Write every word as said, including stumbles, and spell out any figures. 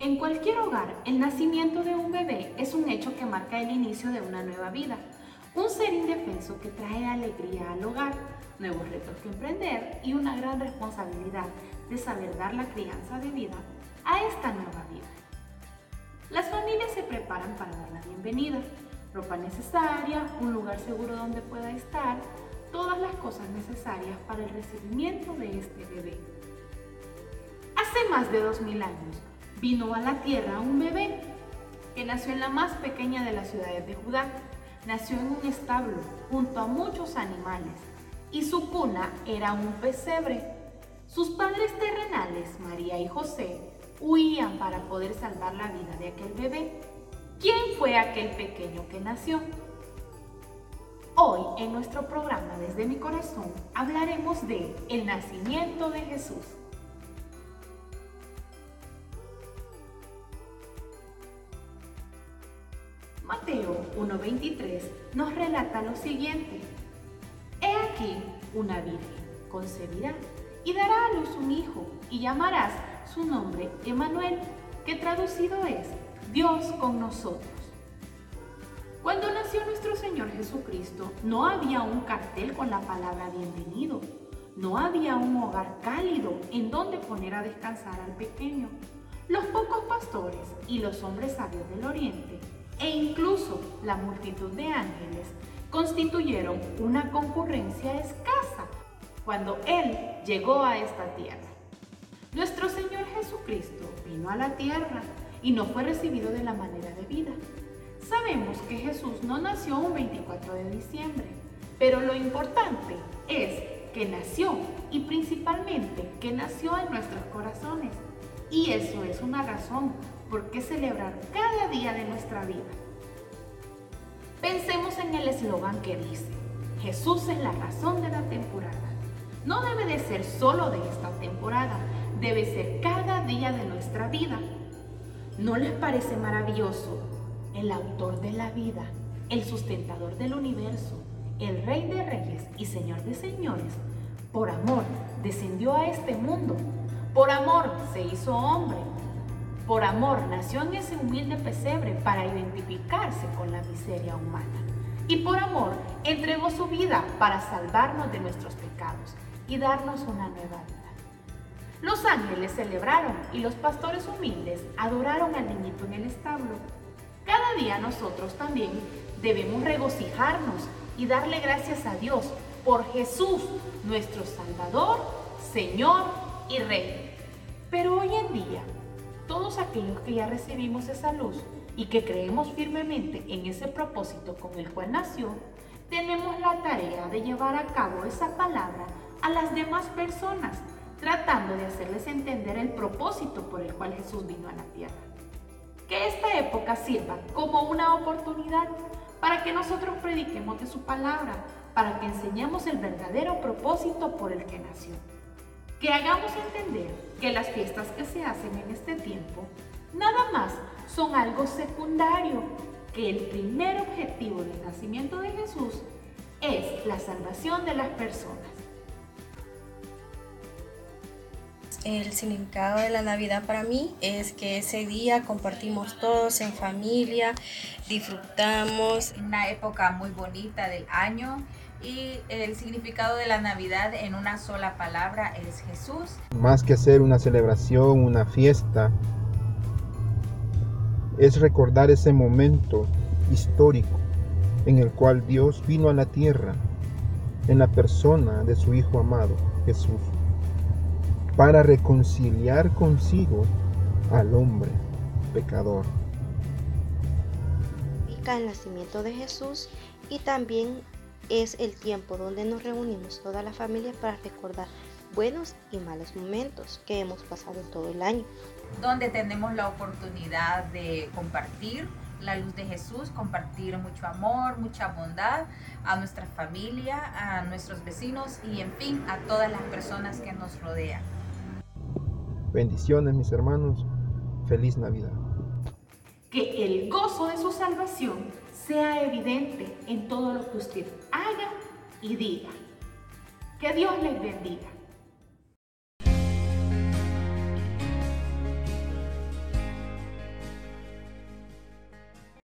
En cualquier hogar, el nacimiento de un bebé es un hecho que marca el inicio de una nueva vida, un ser indefenso que trae alegría al hogar, nuevos retos que emprender y una gran responsabilidad de saber dar la crianza de vida a esta nueva vida. Las familias se preparan para dar la bienvenida, ropa necesaria, un lugar seguro donde pueda estar, todas las cosas necesarias para el recibimiento de este bebé. Hace más de dos mil años vino a la tierra un bebé que nació en la más pequeña de las ciudades de Judá. Nació en un establo junto a muchos animales y su cuna era un pesebre. Sus padres terrenales, María y José, huían para poder salvar la vida de aquel bebé. ¿Quién fue aquel pequeño que nació? Hoy en nuestro programa Desde mi Corazón hablaremos de el nacimiento de Jesús. Mateo uno veintitrés nos relata lo siguiente: He aquí una virgen concebirá y dará a luz un hijo y llamarás su nombre Emmanuel, que traducido es Dios con nosotros. Cuando nació nuestro Señor Jesucristo, no había un cartel con la palabra bienvenido, no había un hogar cálido en donde poner a descansar al pequeño. Los pocos pastores y los hombres sabios del oriente, e incluso la multitud de ángeles, constituyeron una concurrencia escasa cuando Él llegó a esta tierra. Nuestro Señor Jesucristo vino a la tierra y no fue recibido de la manera debida. Sabemos que Jesús no nació un veinticuatro de diciembre, pero lo importante es que nació y principalmente que nació en nuestros corazones. Y eso es una razón por qué celebrar cada día de nuestra vida. Pensemos en el eslogan que dice: Jesús es la razón de la temporada. No debe de ser solo de esta temporada, debe ser cada día de nuestra vida. ¿No les parece maravilloso? El autor de la vida, el sustentador del universo, el Rey de Reyes y Señor de Señores, por amor descendió a este mundo, por amor se hizo hombre, por amor nació en ese humilde pesebre para identificarse con la miseria humana y por amor entregó su vida para salvarnos de nuestros pecados y darnos una nueva vida. Los ángeles celebraron y los pastores humildes adoraron al niñito en el establo. Cada día nosotros también debemos regocijarnos y darle gracias a Dios por Jesús, nuestro Salvador, Señor y Rey. Pero hoy en día, todos aquellos que ya recibimos esa luz y que creemos firmemente en ese propósito con el cual nació, tenemos la tarea de llevar a cabo esa palabra a las demás personas, tratando de hacerles entender el propósito por el cual Jesús vino a la tierra. Que esta época sirva como una oportunidad para que nosotros prediquemos de su palabra, para que enseñemos el verdadero propósito por el que nació. Que hagamos entender que las fiestas que se hacen en este tiempo nada más son algo secundario, que el primer objetivo del nacimiento de Jesús es la salvación de las personas. El significado de la Navidad para mí es que ese día compartimos todos en familia, disfrutamos. Una época muy bonita del año y el significado de la Navidad en una sola palabra es Jesús. Más que hacer una celebración, una fiesta, es recordar ese momento histórico en el cual Dios vino a la tierra en la persona de su Hijo amado, Jesús, para reconciliar consigo al hombre pecador. El nacimiento de Jesús y también es el tiempo donde nos reunimos toda la familia para recordar buenos y malos momentos que hemos pasado en todo el año. Donde tenemos la oportunidad de compartir la luz de Jesús, compartir mucho amor, mucha bondad a nuestra familia, a nuestros vecinos y en fin a todas las personas que nos rodean. Bendiciones, mis hermanos. Feliz Navidad. Que el gozo de su salvación sea evidente en todo lo que usted haga y diga. Que Dios les bendiga.